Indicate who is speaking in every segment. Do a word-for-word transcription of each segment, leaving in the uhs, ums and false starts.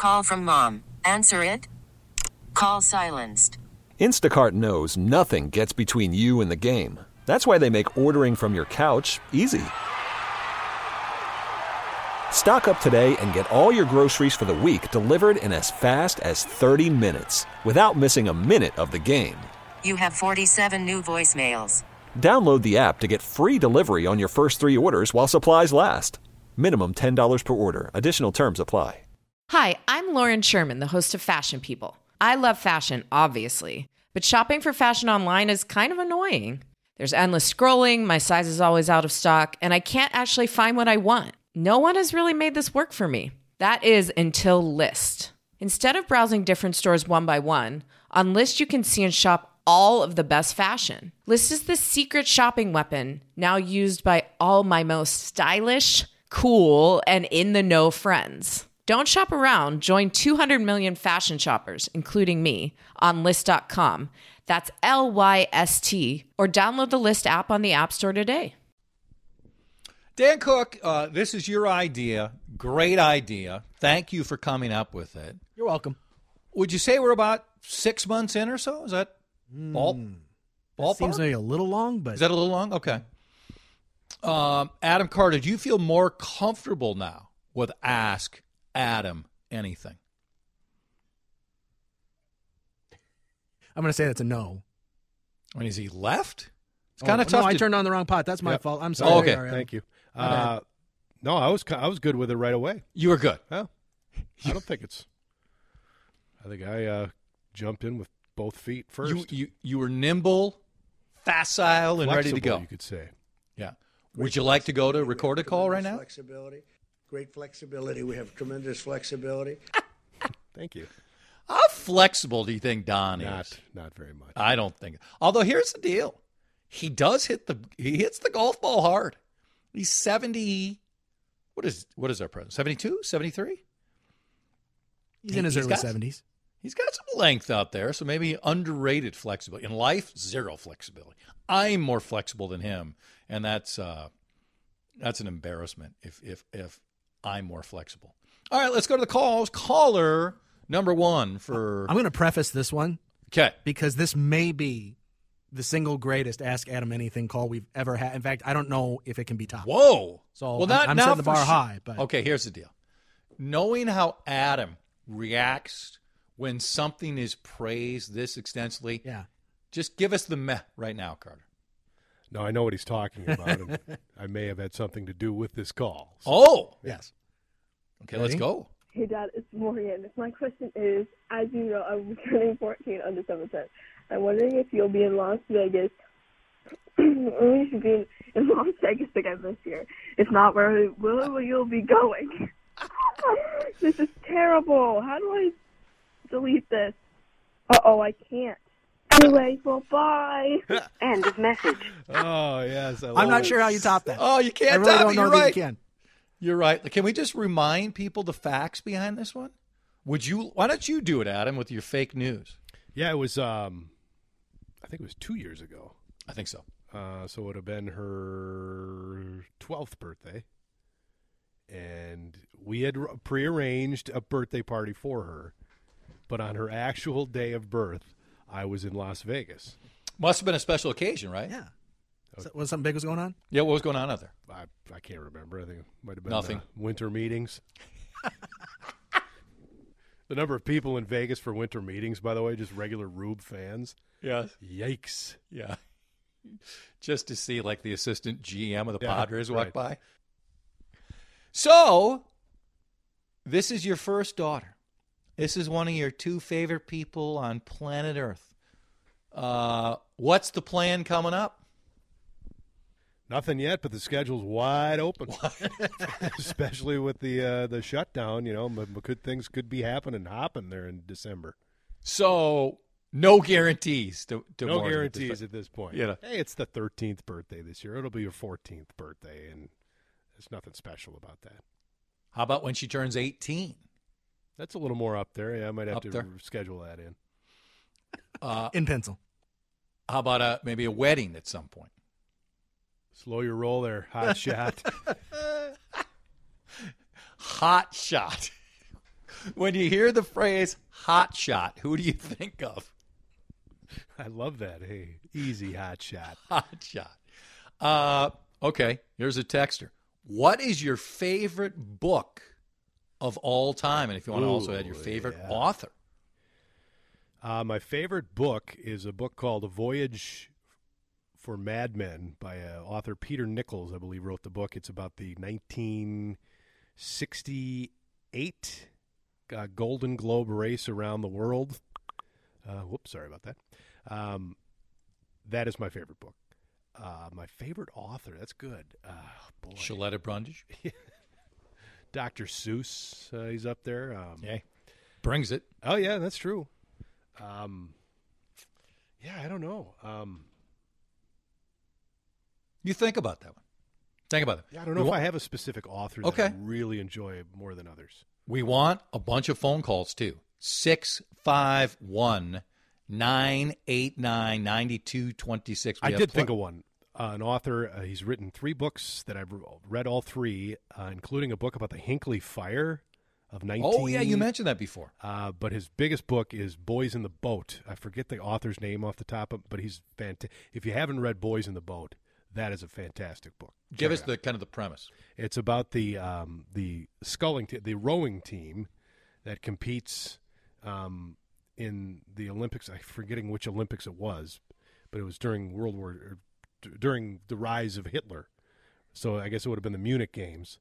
Speaker 1: Call from mom. Answer it. Call silenced.
Speaker 2: Instacart knows nothing gets between you and the game. That's why they make ordering from your couch easy. Stock up today and get all your groceries for the week delivered in as fast as thirty minutes without missing a minute of the game.
Speaker 1: You have forty-seven new voicemails.
Speaker 2: Download the app to get free delivery on your first three orders while supplies last. Minimum ten dollars per order. Additional terms apply.
Speaker 3: Hi, I'm Lauren Sherman, the host of Fashion People. I love fashion, obviously, but shopping for fashion online is kind of annoying. There's endless scrolling, my size is always out of stock, and I can't actually find what I want. No one has really made this work for me. That is until Lyst. Instead of browsing different stores one by one, on Lyst you can see and shop all of the best fashion. Lyst is the secret shopping weapon now used by all my most stylish, cool, and in-the-know friends. Don't shop around. Join two hundred million fashion shoppers, including me, on Lyst dot com. That's L Y S T. Or download the Lyst app on the App Store today.
Speaker 4: Dan Cook, uh, this is your idea. Great idea. Thank you for coming up with it.
Speaker 5: You're welcome.
Speaker 4: Would you say we're about six months in or so? Is that ball,
Speaker 5: Mm,
Speaker 4: ballpark?
Speaker 5: seems maybe a little long, but
Speaker 4: Is that a little long? Okay. Um, Adam Carter, do you feel more comfortable now with Ask Adam Anything?
Speaker 5: I'm going to say that's a no.
Speaker 4: I mean, is he left? It's
Speaker 5: Oh,
Speaker 4: kind of
Speaker 5: no,
Speaker 4: tough.
Speaker 5: I
Speaker 4: to...
Speaker 5: turned on the wrong pot. That's my
Speaker 6: Yep.
Speaker 5: fault. I'm sorry.
Speaker 4: Oh, okay.
Speaker 5: Sorry, Adam.
Speaker 6: Thank you.
Speaker 5: My bad.
Speaker 6: Uh, no, I was I was good with it right away.
Speaker 4: You were good.
Speaker 6: Yeah. I don't think it's. I think I uh, jumped in with both feet first.
Speaker 4: You, you you were nimble, facile, and ready to
Speaker 6: Flexible,
Speaker 4: go.
Speaker 6: You could say.
Speaker 4: Yeah. Would you like to go to record a call right now?
Speaker 7: Flexibility, great flexibility. We have tremendous flexibility.
Speaker 6: Thank you.
Speaker 4: How flexible do you think Don
Speaker 6: Not
Speaker 4: is?
Speaker 6: not very much.
Speaker 4: I don't think. Although here's the deal, he does hit the he hits the golf ball hard. He's seventy. What is what is our president? seventy-two, seventy-three?
Speaker 5: He's in his
Speaker 4: He's
Speaker 5: early
Speaker 4: got-
Speaker 5: seventies.
Speaker 4: He's got some length out there, so maybe underrated flexibility. In life, zero flexibility. I'm more flexible than him, and that's uh, that's an embarrassment if if if I'm more flexible. All right, let's go to the calls. Caller number one for
Speaker 5: I'm going to preface this one
Speaker 4: okay.
Speaker 5: because this may be the single greatest Ask Adam Anything call we've ever had. In fact, I don't know if it can be topped.
Speaker 4: Whoa!
Speaker 5: So
Speaker 4: well,
Speaker 5: I'm-
Speaker 4: not
Speaker 5: I'm
Speaker 4: now
Speaker 5: setting the
Speaker 4: for
Speaker 5: bar
Speaker 4: sure.
Speaker 5: high, but-
Speaker 4: Okay, here's the deal. Knowing how Adam reacts when something is praised this extensively,
Speaker 5: Yeah.
Speaker 4: just give us the meh right now, Carter.
Speaker 6: No, I know what he's talking about, and I may have had something to do with this call. So-
Speaker 4: Oh,
Speaker 5: Yes.
Speaker 4: okay, let's
Speaker 5: Ready?
Speaker 4: go.
Speaker 8: Hey, Dad, it's Morgan. My question is, as you know, I'm turning fourteen on December tenth. I'm wondering if you'll be in Las Vegas, or we should be in, in Las Vegas again this year. If not, where will you'll be going? This is terrible. How do I delete this? Uh-oh, I can't. Anyway, well, bye. End of message.
Speaker 6: Oh yes, I
Speaker 5: I'm
Speaker 6: love
Speaker 5: not
Speaker 6: it.
Speaker 5: sure how you top that.
Speaker 4: Oh, you can't
Speaker 5: I really
Speaker 4: top
Speaker 5: don't
Speaker 4: it.
Speaker 5: know
Speaker 4: You're
Speaker 5: that
Speaker 4: right.
Speaker 5: you can.
Speaker 4: You're right. Can we just remind people the facts behind this one? Would you? Why don't you do it, Adam, with your fake news?
Speaker 6: Yeah, it was. Um, I think it was two years ago.
Speaker 4: I think so.
Speaker 6: Uh, so it would have been her twelfth birthday, and we had r- prearranged a birthday party for her. But on her actual day of birth, I was in Las Vegas.
Speaker 4: Must have been a special occasion, right?
Speaker 5: Yeah. So, was something big was going on?
Speaker 4: Yeah. What was going on out there?
Speaker 6: I, I can't remember. I think it might have been
Speaker 4: Nothing.
Speaker 6: uh, winter meetings. The number of people in Vegas for winter meetings, by the way, just regular Rube fans.
Speaker 4: Yeah.
Speaker 6: Yikes.
Speaker 4: Yeah. Just to see like the assistant G M of the
Speaker 6: Yeah,
Speaker 4: Padres walk
Speaker 6: right.
Speaker 4: by. So, this is your first daughter. This is one of your two favorite people on planet Earth. Uh, what's the plan coming up?
Speaker 6: Nothing yet, but the schedule's wide open. Especially with the uh, the shutdown, you know, m- m- good things could be happening, hopping there in December.
Speaker 4: So, no guarantees. To, to
Speaker 6: No
Speaker 4: more than
Speaker 6: guarantees
Speaker 4: this-
Speaker 6: at this point.
Speaker 4: You know.
Speaker 6: Hey, it's the thirteenth birthday this year. It'll be your fourteenth birthday, and there's nothing special about that.
Speaker 4: How about when she turns eighteen?
Speaker 6: That's a little more up there. Yeah, I might have
Speaker 4: Up
Speaker 6: to
Speaker 4: there?
Speaker 6: schedule that in.
Speaker 4: Uh,
Speaker 5: In pencil.
Speaker 4: how about a, maybe a wedding at some point?
Speaker 6: Slow your roll there, hot shot.
Speaker 4: Hot shot. When you hear the phrase hot shot, who do you think of?
Speaker 6: I love that. Hey, easy hot shot.
Speaker 4: Hot shot. Uh, okay, here's a texter. What is your favorite book of all time? And if you want to also add your favorite
Speaker 6: yeah.
Speaker 4: author.
Speaker 6: Uh, my favorite book is a book called A Voyage for Madmen by uh, author Peter Nichols, I believe, wrote the book. It's about the nineteen sixty-eight uh, Golden Globe race around the world. Uh, whoops, sorry about that. Um, that is my favorite book. Uh, my favorite author, that's good. Uh, boy.
Speaker 4: Shaletta Brundage.
Speaker 6: Doctor Seuss, uh, he's up there. Um,
Speaker 4: yeah, brings it.
Speaker 6: Oh, yeah, that's true. Um, yeah, I don't know. Um,
Speaker 4: you think about that one. Think about it.
Speaker 6: Yeah, I don't know
Speaker 4: we
Speaker 6: if
Speaker 4: wa-
Speaker 6: I have a specific author that
Speaker 4: okay.
Speaker 6: I really enjoy more than others.
Speaker 4: We want a bunch of phone calls, too. six five one, nine eight nine, nine two two six.
Speaker 6: I did pl- think of one. Uh, an author, uh, he's written three books that I've read all three, uh, including a book about the Hinckley Fire of nineteen.
Speaker 4: Oh, yeah, you mentioned that before.
Speaker 6: Uh, but his biggest book is Boys in the Boat. I forget the author's name off the top, of, but he's fantastic. If you haven't read Boys in the Boat, that is a fantastic book.
Speaker 4: Give
Speaker 6: Check
Speaker 4: us the kind of the premise.
Speaker 6: It's about the um, the sculling, t- the rowing team that competes um, in the Olympics. I'm forgetting which Olympics it was, but it was during World War, or d- during the rise of Hitler. So I guess it would have been the Munich Games,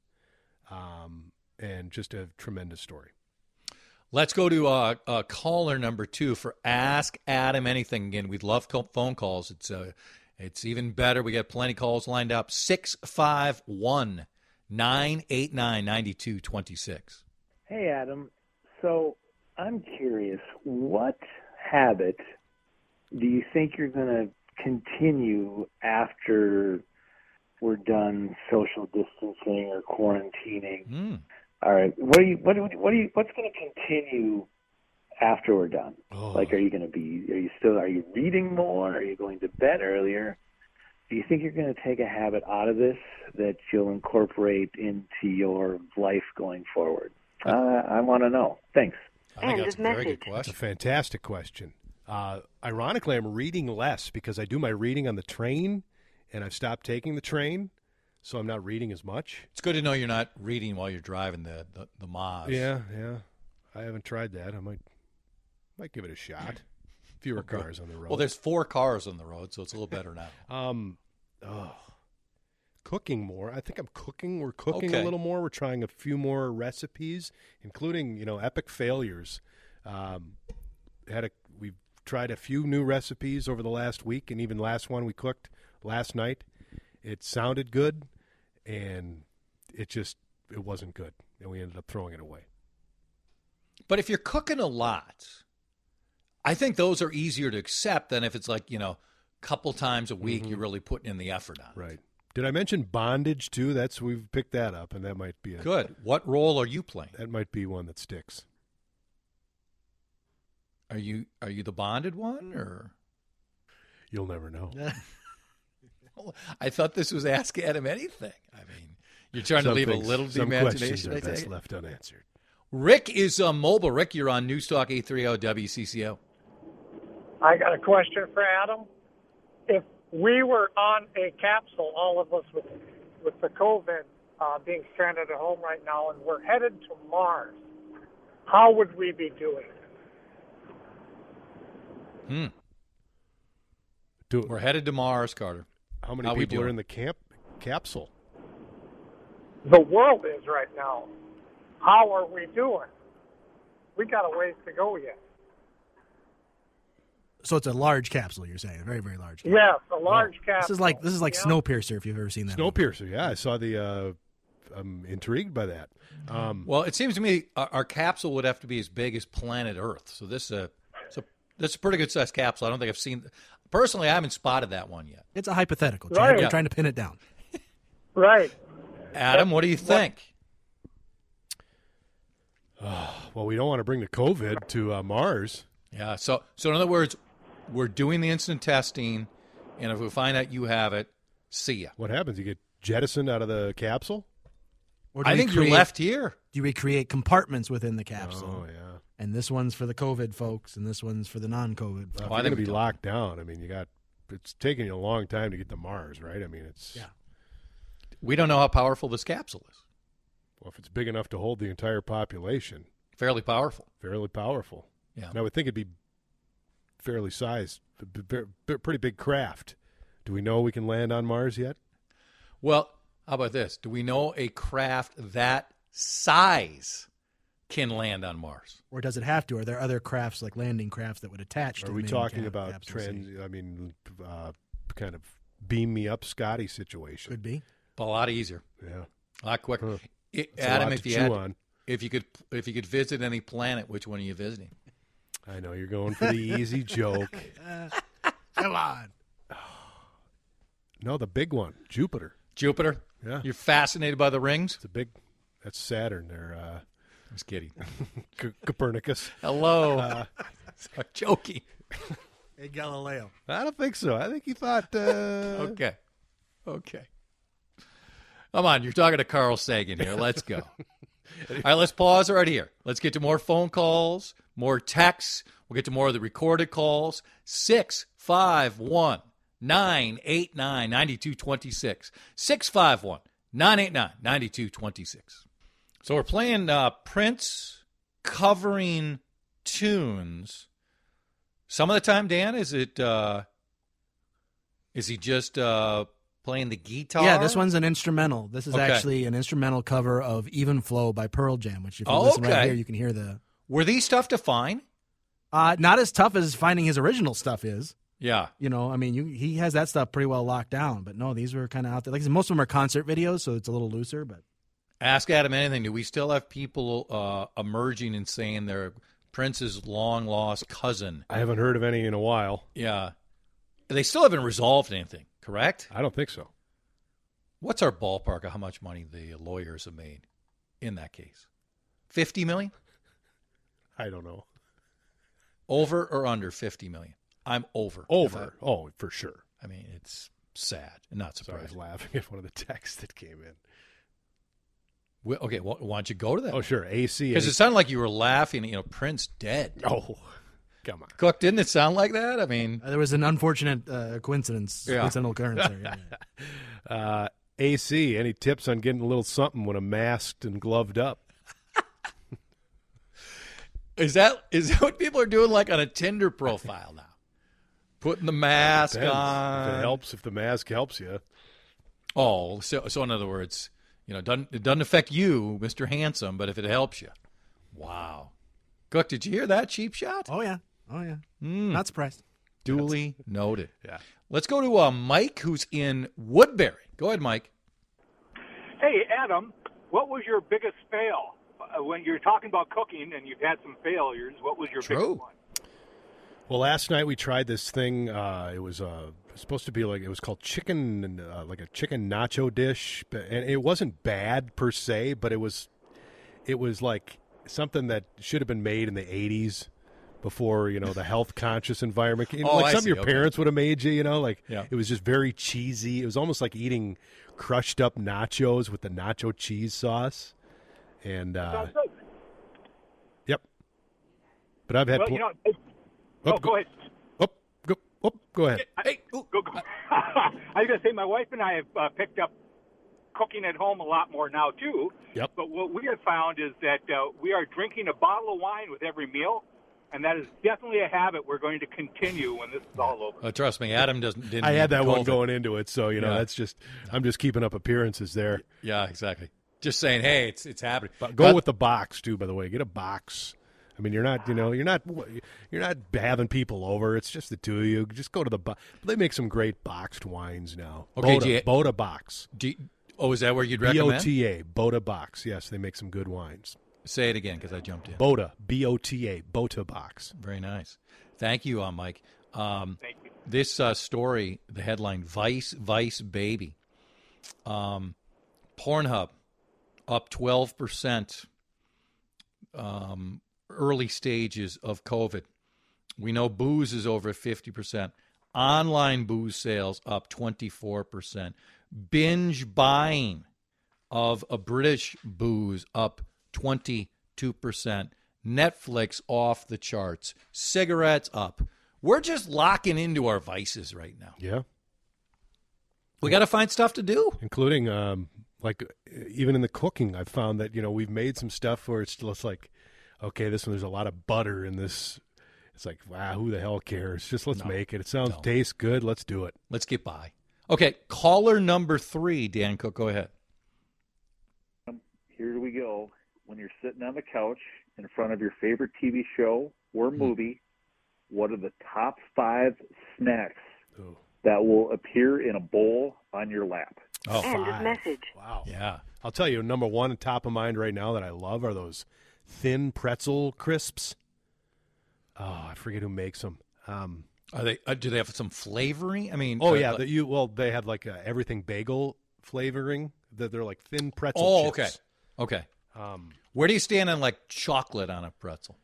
Speaker 6: um, and just a tremendous story.
Speaker 4: Let's go to uh, uh, caller number two for Ask Adam Anything. Again, we'd love co- phone calls. It's uh, it's even better. We got plenty of calls lined up. six five one, nine eight nine, nine two two six.
Speaker 9: Hey, Adam. So I'm curious, what habit do you think you're going to continue after we're done social distancing or quarantining?
Speaker 4: Mm.
Speaker 9: All right. What are you? What do? What do you? What's going to continue after we're done?
Speaker 6: Oh.
Speaker 9: Like, are you going to be? Are you still? Are you reading more? Are you going to bed earlier? Do you think you're going to take a habit out of this that you'll incorporate into your life going forward? Uh, I want to know. Thanks.
Speaker 4: I think that's a very good question.
Speaker 6: That's a fantastic question. Uh, ironically, I'm reading less because I do my reading on the train, and I've stopped taking the train, so I'm not reading as much.
Speaker 4: It's good to know you're not reading while you're driving the the, the Maz.
Speaker 6: Yeah, yeah. I haven't tried that. I might might give it a shot. Fewer cars on the road.
Speaker 4: Well, there's four cars on the road, so it's a little better now.
Speaker 6: Um, oh, cooking more. I think I'm cooking. We're cooking
Speaker 4: Okay.
Speaker 6: a little more. We're trying a few more recipes, including, you know, epic failures. Um, had a we've tried a few new recipes over the last week, and even last one we cooked last night. It sounded good, and it just it wasn't good, and we ended up throwing it away.
Speaker 4: But if you're cooking a lot, I think those are easier to accept than if it's like, you know, a couple times a week
Speaker 6: Mhm.
Speaker 4: you're really putting in the effort on it.
Speaker 6: Right. Did I mention bondage too? That's we've picked that up, and that might be a,
Speaker 4: Good. What role are you playing?
Speaker 6: That might be one that sticks.
Speaker 4: Are you are you the bonded one, or
Speaker 6: You'll never know.
Speaker 4: I thought this was Ask Adam Anything. I mean, you're trying
Speaker 6: Some
Speaker 4: to leave
Speaker 6: things-
Speaker 4: a little to the
Speaker 6: some questions
Speaker 4: imagination.
Speaker 6: are
Speaker 4: I take
Speaker 6: best
Speaker 4: it.
Speaker 6: left unanswered.
Speaker 4: Rick is uh, mobile. Rick, you're on News Talk eight thirty W C C O.
Speaker 10: I got a question for Adam. If we were on a capsule, all of us with with the COVID uh, being stranded at home right now, and we're headed to Mars, how would we be doing?
Speaker 4: Hmm.
Speaker 6: Do,
Speaker 4: We're headed to Mars, Carter.
Speaker 6: How many
Speaker 4: How we
Speaker 6: people are
Speaker 4: doing?
Speaker 6: in the camp capsule?
Speaker 10: The world is right now. How are we doing? We got a ways to go yet.
Speaker 5: So it's a large capsule, you're saying, a very, very large. Capsule.
Speaker 10: Yes, a large
Speaker 5: This
Speaker 10: capsule.
Speaker 5: is like this is like
Speaker 10: Yeah.
Speaker 5: Snowpiercer, if you've ever seen that. movie.
Speaker 6: Snowpiercer, yeah. I saw the. Uh, I'm intrigued by that. Um,
Speaker 4: Well, it seems to me our, our capsule would have to be as big as planet Earth. So this uh, so that's a pretty good sized capsule. I don't think I've seen. Personally, I haven't spotted that one yet.
Speaker 5: It's a hypothetical.
Speaker 10: Right.
Speaker 5: Trying,
Speaker 4: Yeah.
Speaker 5: trying to pin it down.
Speaker 10: Right.
Speaker 4: Adam, what do you think?
Speaker 6: well, we don't want to bring the COVID to uh, Mars.
Speaker 4: Yeah. So so in other words, we're doing the instant testing, and if we find out you have it, see ya.
Speaker 6: What happens? You get jettisoned out of the capsule?
Speaker 5: Or do
Speaker 4: I
Speaker 5: we
Speaker 4: think
Speaker 5: create,
Speaker 4: you're left here.
Speaker 5: Do we create compartments within the capsule?
Speaker 6: Oh, yeah.
Speaker 5: And this one's for the COVID folks, and this one's for the non-COVID.
Speaker 6: Well, if
Speaker 4: Well, I
Speaker 6: you're going
Speaker 4: think
Speaker 6: to
Speaker 4: we
Speaker 6: be
Speaker 4: don't.
Speaker 6: locked down, I mean, you got it's taking you a long time to get to Mars, right? I mean, it's
Speaker 5: Yeah.
Speaker 4: We don't know how powerful this capsule is.
Speaker 6: well, if it's big enough to hold the entire population,
Speaker 4: Fairly powerful.
Speaker 6: fairly powerful.
Speaker 4: Yeah.
Speaker 6: And I would think it'd be fairly sized, a b- b- b- pretty big craft. Do we know we can land on Mars yet?
Speaker 4: Well, how about this? Do we know a craft that size can land on Mars?
Speaker 5: Or does it have to? Are there other crafts, like landing crafts, that would attach to
Speaker 6: Are
Speaker 5: the
Speaker 6: we
Speaker 5: main
Speaker 6: talking
Speaker 5: cap-
Speaker 6: about
Speaker 5: capsule C?
Speaker 6: trans? I mean, uh, kind of beam me up, Scotty situation.
Speaker 5: Could be.
Speaker 4: A lot easier,
Speaker 6: Yeah,
Speaker 4: a lot quicker.
Speaker 6: Huh.
Speaker 4: It-
Speaker 6: That's a
Speaker 4: Adam,
Speaker 6: lot
Speaker 4: if
Speaker 6: to
Speaker 4: you
Speaker 6: chew
Speaker 4: had,
Speaker 6: on.
Speaker 4: if you could, if you could visit any planet, which one are you visiting?
Speaker 6: I know you're going for the easy joke.
Speaker 5: Come on.
Speaker 6: No, the big one, Jupiter.
Speaker 4: Jupiter.
Speaker 6: Yeah,
Speaker 4: You're fascinated by the rings.
Speaker 6: it's a big. That's Saturn. There, uh,
Speaker 4: I was kidding.
Speaker 6: C- Copernicus.
Speaker 4: Hello.
Speaker 6: Uh,
Speaker 4: I'm joking.
Speaker 5: Hey, Galileo.
Speaker 6: I don't think so. I think he thought. Uh,
Speaker 4: Okay. Okay. Come on, you're talking to Carl Sagan here. Let's go. All right, let's pause right here. Let's get to more phone calls, more texts. We'll get to more of the recorded calls. six five one, nine eight nine, nine two two six. six five one, nine eight nine, nine two two six. So we're playing uh, Prince covering tunes. Some of the time, Dan, is it uh, is he just uh, playing the guitar?
Speaker 5: Yeah, this one's an instrumental. This is
Speaker 4: Okay.
Speaker 5: actually an instrumental cover of Even Flow by Pearl Jam, which if you
Speaker 4: Oh,
Speaker 5: listen
Speaker 4: okay.
Speaker 5: right here, you can hear the...
Speaker 4: Were these tough to find?
Speaker 5: Uh, not as tough as finding his original stuff is.
Speaker 4: Yeah.
Speaker 5: You know, I mean, you, he has that stuff pretty well locked down. But no, these were kind of out there. Like I said, most of them are concert videos, so it's a little looser. But
Speaker 4: Ask Adam anything. Do we still have people uh, emerging and saying they're Prince's long lost cousin?
Speaker 6: I haven't heard of any in a while.
Speaker 4: Yeah. They still haven't resolved anything, correct?
Speaker 6: I don't think so.
Speaker 4: What's our ballpark of how much money the lawyers have made in that case? fifty million?
Speaker 6: I don't know.
Speaker 4: Over or under fifty million? I'm over.
Speaker 6: Over. Oh, for sure.
Speaker 4: I mean, it's sad and not
Speaker 6: Sorry, I was
Speaker 4: surprising.
Speaker 6: laughing at one of the texts that came in.
Speaker 4: We- okay, well, why don't you go to that?
Speaker 6: Oh, sure. A C.
Speaker 4: Because it sounded like you were laughing, you know, Prince dead.
Speaker 6: Oh, come on.
Speaker 4: Cook, didn't it sound like that? I mean,
Speaker 5: uh, there was an unfortunate uh, coincidence,
Speaker 4: Yeah.
Speaker 5: coincidental occurrence there. Yeah, yeah.
Speaker 6: Uh, A C, any tips on getting a little something when I'm masked and gloved up?
Speaker 4: is that is that what people are doing like on a Tinder profile now? Putting the mask
Speaker 6: Depends.
Speaker 4: on.
Speaker 6: If it helps, if the mask helps you.
Speaker 4: Oh, so so in other words, you know, it doesn't it doesn't affect you, Mister Handsome, but if it helps you. Wow. Cook, did you hear that cheap shot?
Speaker 5: Oh, yeah. Oh, yeah.
Speaker 4: Mm.
Speaker 5: Not surprised.
Speaker 4: Duly noted.
Speaker 6: Yeah.
Speaker 4: Let's go to uh, Mike, who's in Woodbury. Go ahead, Mike.
Speaker 11: Hey, Adam, what was your biggest fail? Uh, when you're talking about cooking and you've had some failures, what was your
Speaker 4: True.
Speaker 11: biggest one?
Speaker 6: Well, last night we tried this thing. Uh, it was uh, supposed to be like, it was called chicken, uh, like a chicken nacho dish. But- And it wasn't bad per se, but it was, it was like something that should have been made in the eighties before, you know, the health conscious environment. You know,
Speaker 4: Oh,
Speaker 6: like
Speaker 4: I
Speaker 6: something
Speaker 4: see.
Speaker 6: your
Speaker 4: Okay.
Speaker 6: parents would have made you, you know, like
Speaker 4: Yeah.
Speaker 6: it was just very cheesy. It was almost like eating crushed up nachos with the nacho cheese sauce. And, uh,
Speaker 11: Sounds good.
Speaker 6: yep. But I've had,
Speaker 11: Well,
Speaker 6: pl-
Speaker 11: you know, it-
Speaker 6: oh,
Speaker 11: oh, go ahead.
Speaker 6: Oh, go, oh, go ahead.
Speaker 4: Hey, ooh.
Speaker 11: Go, go. I was going to say, my wife and I have uh, picked up cooking at home a lot more now, too.
Speaker 6: Yep.
Speaker 11: But what we have found is that uh, we are drinking a bottle of wine with every meal, and that is definitely a habit we're going to continue when this is all over.
Speaker 4: Uh, trust me, Adam doesn't. Didn't
Speaker 6: I had that one
Speaker 4: COVID.
Speaker 6: going into it, so you know
Speaker 4: Yeah.
Speaker 6: that's just I'm just keeping up appearances there.
Speaker 4: Yeah, exactly. Just saying, hey, it's it's happening.
Speaker 6: But go
Speaker 4: But-
Speaker 6: with the box too. By the way, get a box. I mean, you're not you know you're not you're not having people over. It's just the two of you. Just go to the box. They make some great boxed wines now.
Speaker 4: Okay,
Speaker 6: Bota,
Speaker 4: do you-
Speaker 6: Bota box.
Speaker 4: Do you- oh, is that where you'd
Speaker 6: B O
Speaker 4: recommend?
Speaker 6: T A Bota box. Yes, they make some good wines.
Speaker 4: Say it again because I jumped in.
Speaker 6: Bota B O T A Bota box.
Speaker 4: Very nice. Thank you, uh, Mike. Um,
Speaker 11: Thank you.
Speaker 4: this uh, story, the headline: Vice Vice Baby. Um, Pornhub up twelve percent. Um, early stages of COVID. We know booze is over fifty percent. Online booze sales up twenty-four percent. Binge buying of a British booze up twenty-two percent. Netflix off the charts. Cigarettes up. We're just locking into our vices right now.
Speaker 6: Yeah.
Speaker 4: We got to find stuff to do.
Speaker 6: Including, um, like, even in the cooking, I've found that, you know, we've made some stuff where it's just like, okay, this one, there's a lot of butter in this. It's like, wow, who the hell cares? Just let's
Speaker 4: No.
Speaker 6: make it. It sounds,
Speaker 4: No.
Speaker 6: tastes good. Let's do it.
Speaker 4: Let's get by. Okay, caller number three, Dan Cook, go ahead.
Speaker 12: Here we go. When you're sitting on the couch in front of your favorite T V show or movie, what are the top five snacks
Speaker 6: Ooh.
Speaker 12: that will appear in a bowl on your lap?
Speaker 4: Oh,
Speaker 13: End
Speaker 6: five.
Speaker 13: of message.
Speaker 6: Wow.
Speaker 4: Yeah.
Speaker 6: I'll tell you, number one top of mind right now that I love are those thin pretzel crisps. Oh, I forget who makes them. Um,
Speaker 4: Are they? Uh, do they have some flavoring? I mean,
Speaker 6: oh
Speaker 4: uh,
Speaker 6: yeah,
Speaker 4: like-
Speaker 6: the, you well they have like a everything bagel flavoring. That they're like thin pretzel.
Speaker 4: Oh,
Speaker 6: chips.
Speaker 4: okay, okay.
Speaker 6: Um,
Speaker 4: Where do you stand on like chocolate on a pretzel?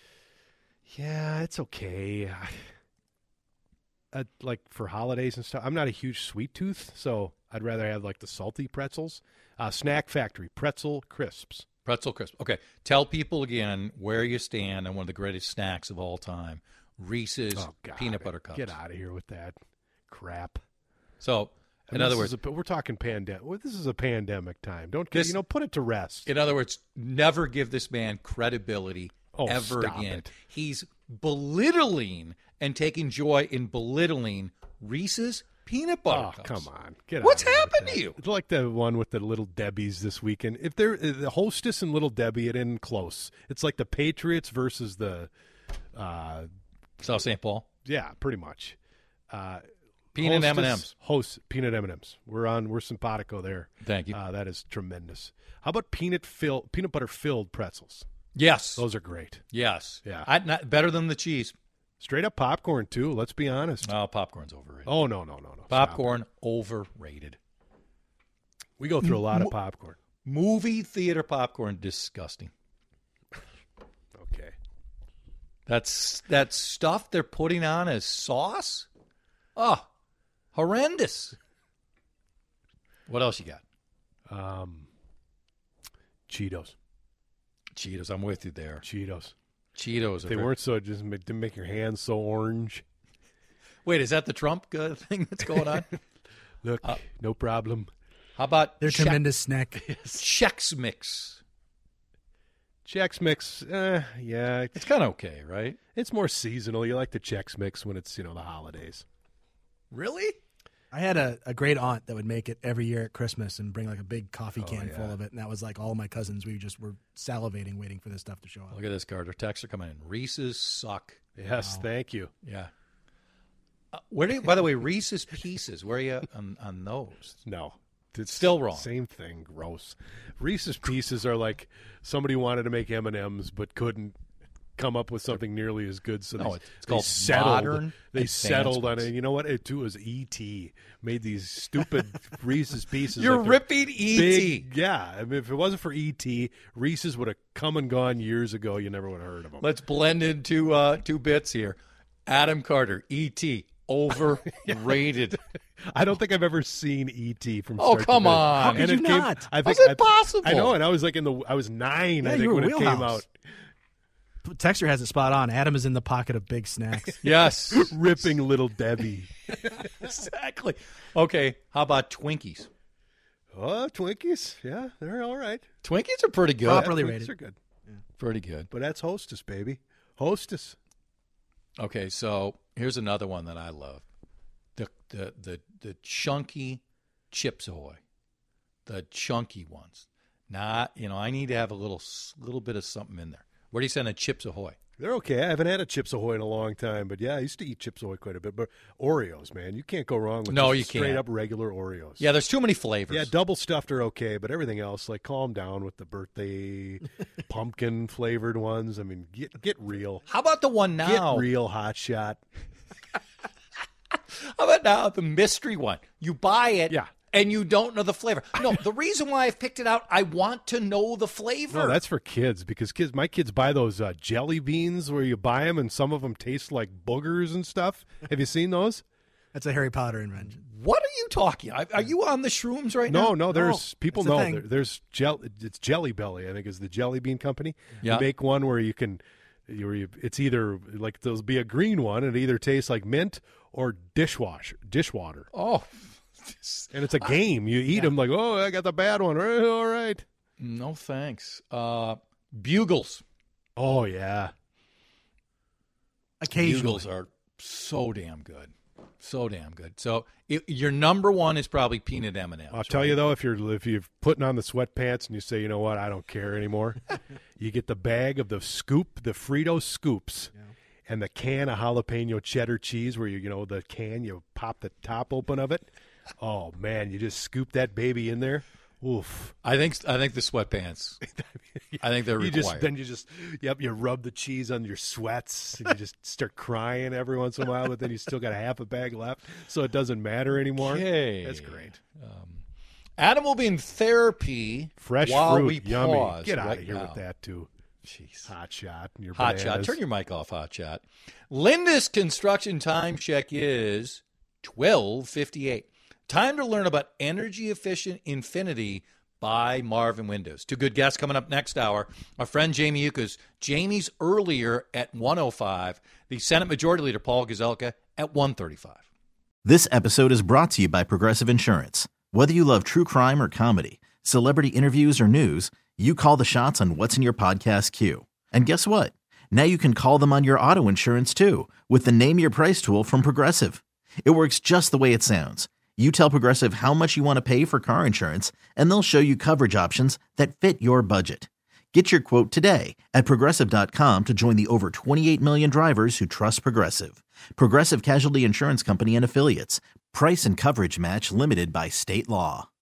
Speaker 6: yeah, it's okay. I, uh, like for holidays and stuff, I'm not a huge sweet tooth, so I'd rather have like the salty pretzels. Uh, Snack Factory pretzel crisps.
Speaker 4: Pretzel crisp. Okay, tell people again where you stand on one of the greatest snacks of all time, Reese's
Speaker 6: Oh, God.
Speaker 4: peanut butter cups.
Speaker 6: Get out of here with that crap.
Speaker 4: So,
Speaker 6: I
Speaker 4: in
Speaker 6: mean,
Speaker 4: other
Speaker 6: this
Speaker 4: words,
Speaker 6: is a, we're talking pandemic. Well, this is a pandemic time. Don't
Speaker 4: This-
Speaker 6: you know? Put it to rest.
Speaker 4: in other words, never give this man credibility
Speaker 6: Oh,
Speaker 4: ever
Speaker 6: stop
Speaker 4: again.
Speaker 6: it.
Speaker 4: He's belittling and taking joy in belittling Reese's peanut butter
Speaker 6: Oh,
Speaker 4: cups.
Speaker 6: come on. Get
Speaker 4: What's
Speaker 6: out of here with
Speaker 4: happened
Speaker 6: that.
Speaker 4: to you?
Speaker 6: It's like the one with the Little Debbie's this weekend. If they're uh, the Hostess and Little Debbie, it isn't close. It's like the Patriots versus the, uh,
Speaker 4: South Saint Paul.
Speaker 6: yeah, pretty much. Uh,
Speaker 4: Peanut
Speaker 6: Hostess-
Speaker 4: M and M's.
Speaker 6: Host peanut M and M's. We're on. We're simpatico there.
Speaker 4: Thank you.
Speaker 6: Uh, that is tremendous. How about peanut fill peanut butter filled pretzels?
Speaker 4: Yes.
Speaker 6: Those are great.
Speaker 4: Yes.
Speaker 6: Yeah.
Speaker 4: I, not, better than the cheese.
Speaker 6: Straight up popcorn too. Let's be honest.
Speaker 4: Oh, popcorn's overrated.
Speaker 6: Oh no no no no. Stop
Speaker 4: Popcorn overrated.
Speaker 6: it. We go through a lot of popcorn.
Speaker 4: Movie theater popcorn, disgusting.
Speaker 6: Okay.
Speaker 4: That's that stuff they're putting on as sauce. Oh, horrendous. What else you got?
Speaker 6: Um, Cheetos.
Speaker 4: Cheetos. I'm with you there.
Speaker 6: Cheetos.
Speaker 4: Cheetos. Are
Speaker 6: They
Speaker 4: very-
Speaker 6: weren't so just make, didn't make your hands so orange.
Speaker 4: Wait, is that the Trump uh, thing that's going on?
Speaker 6: Look,
Speaker 4: Uh,
Speaker 6: no problem.
Speaker 4: How about
Speaker 5: They're
Speaker 4: Chex-
Speaker 5: tremendous snack.
Speaker 4: Chex Mix?
Speaker 6: Chex Mix, eh, yeah,
Speaker 4: It's kind of okay, right?
Speaker 6: it's more seasonal. You like the Chex Mix when it's you know the holidays.
Speaker 4: Really?
Speaker 5: I had a, a great aunt that would make it every year at Christmas and bring like a big coffee
Speaker 6: Oh,
Speaker 5: can
Speaker 6: yeah.
Speaker 5: full of it. And that was like all my cousins. We just were salivating, waiting for this stuff to show up.
Speaker 4: Look at this, Carter. Texts are coming in. Reese's suck.
Speaker 6: Yes, thank you.
Speaker 4: Yeah. Uh, where do you, by the way, Reese's Pieces, where are you on, on those?
Speaker 6: No, it's
Speaker 4: Still wrong.
Speaker 6: Same thing. Gross. Reese's Pieces are like somebody wanted to make M and M's but couldn't come up with something nearly as good. So
Speaker 4: No,
Speaker 6: they,
Speaker 4: it's
Speaker 6: they
Speaker 4: called
Speaker 6: settled.
Speaker 4: modern
Speaker 6: They settled on
Speaker 4: advancements.
Speaker 6: it. You know what? It too was E T made these stupid Reese's Pieces.
Speaker 4: You're
Speaker 6: like they're
Speaker 4: ripping E T.
Speaker 6: big- Yeah, I mean, if it wasn't for E T, Reese's would have come and gone years ago. You never would have heard of them.
Speaker 4: Let's blend into uh, two bits here. Adam Carter, E T, overrated.
Speaker 6: I don't think I've ever seen E T from.
Speaker 4: Oh,
Speaker 6: start to
Speaker 4: come
Speaker 6: finish.
Speaker 4: on. How
Speaker 5: could
Speaker 6: And
Speaker 5: you
Speaker 6: it came-
Speaker 5: not?
Speaker 6: I think
Speaker 4: How's it
Speaker 6: I-
Speaker 4: possible?
Speaker 6: I know, and I was like in the. I was nine.
Speaker 5: Yeah,
Speaker 6: I
Speaker 5: you
Speaker 6: think
Speaker 5: were
Speaker 6: when it came
Speaker 5: wheelhouse.
Speaker 6: out.
Speaker 5: Texter has it spot on. Adam is in the pocket of big snacks.
Speaker 4: Yes.
Speaker 6: Ripping Little Debbie.
Speaker 4: Exactly. Okay, how about Twinkies?
Speaker 6: Oh, Twinkies. Yeah, they're all right.
Speaker 4: Twinkies are pretty good.
Speaker 5: Properly
Speaker 6: Twinkies
Speaker 5: rated.
Speaker 6: are good.
Speaker 4: Pretty good.
Speaker 6: But that's Hostess, baby. Hostess.
Speaker 4: Okay, so here's another one that I love. The the the the chunky Chips Ahoy. The chunky ones. Not, you know, I need to have a little little bit of something in there. Where do you send a Chips Ahoy?
Speaker 6: They're okay. I haven't had a Chips Ahoy in a long time, but yeah, I used to eat Chips Ahoy quite a bit. But Oreos, man, you can't go wrong with
Speaker 4: No,
Speaker 6: just
Speaker 4: you
Speaker 6: straight
Speaker 4: can't.
Speaker 6: up regular Oreos.
Speaker 4: Yeah, there's too many flavors.
Speaker 6: Yeah, double stuffed are okay, but everything else, like, calm down with the birthday pumpkin flavored ones. I mean, get get real.
Speaker 4: How about the one now?
Speaker 6: Get real, hot shot.
Speaker 4: How about now the mystery one? You buy it,
Speaker 6: Yeah.
Speaker 4: and you don't know the flavor. No, the reason why I've picked it out, I want to know the flavor.
Speaker 6: No, that's for kids because kids, my kids buy those uh, jelly beans where you buy them and some of them taste like boogers and stuff. Have you seen those?
Speaker 5: That's a Harry Potter invention.
Speaker 4: What are you talking? Are are you on the shrooms right
Speaker 6: no,
Speaker 4: now?
Speaker 6: No, no. There's
Speaker 5: No,
Speaker 6: people
Speaker 5: it's a
Speaker 6: know
Speaker 5: thing.
Speaker 6: there, there's gel. It's Jelly Belly. I think is the jelly bean company.
Speaker 4: Yeah.
Speaker 6: You make one where you can, where you, it's either like there'll be a green one, and it either tastes like mint or dishwasher dishwater.
Speaker 4: Oh,
Speaker 6: and it's a game. You eat them like, oh, I got the bad one. All right.
Speaker 4: No thanks. Uh, Bugles.
Speaker 6: Oh yeah.
Speaker 5: Occasionally.
Speaker 4: Bugles are so damn good. So damn good. So it, your number one is probably peanut M and M's.
Speaker 6: I'll tell
Speaker 4: right?
Speaker 6: you though, if you're if you're putting on the sweatpants and you say, you know what, I don't care anymore, you get the bag of the scoop, the Frito scoops, yeah. and the can of jalapeno cheddar cheese, where you you know the can, you pop the top open of it. Oh man, you just scoop that baby in there. Oof.
Speaker 4: I think I think the sweatpants. I think they're
Speaker 6: you
Speaker 4: required.
Speaker 6: Just, then you just yep, you rub the cheese on your sweats and you just start crying every once in a while, but then you still got a half a bag left, so it doesn't matter anymore.
Speaker 4: Okay.
Speaker 6: That's great.
Speaker 4: Um, Adam will be in therapy
Speaker 6: Fresh
Speaker 4: while
Speaker 6: fruit,
Speaker 4: we
Speaker 6: yummy.
Speaker 4: pause.
Speaker 6: Get out
Speaker 4: right
Speaker 6: of here
Speaker 4: now.
Speaker 6: with that too.
Speaker 4: Jeez.
Speaker 6: Hot shot. And your
Speaker 4: Hot
Speaker 6: bananas.
Speaker 4: shot. Turn your mic off, hot shot. Linda's construction time check is twelve fifty-eight. Time to learn about energy efficient Infinity by Marvin Windows. Two good guests coming up next hour. Our friend Jamie Yukas. Jamie's earlier at one oh five. The Senate Majority Leader Paul Gazelka at one thirty-five.
Speaker 13: This episode is brought to you by Progressive Insurance. Whether you love true crime or comedy, celebrity interviews or news, you call the shots on what's in your podcast queue. And guess what? Now you can call them on your auto insurance too with the Name Your Price tool from Progressive. It works just the way it sounds. You tell Progressive how much you want to pay for car insurance, and they'll show you coverage options that fit your budget. Get your quote today at Progressive dot com to join the over twenty-eight million drivers who trust Progressive. Progressive Casualty Insurance Company and Affiliates. Price and coverage match limited by state law.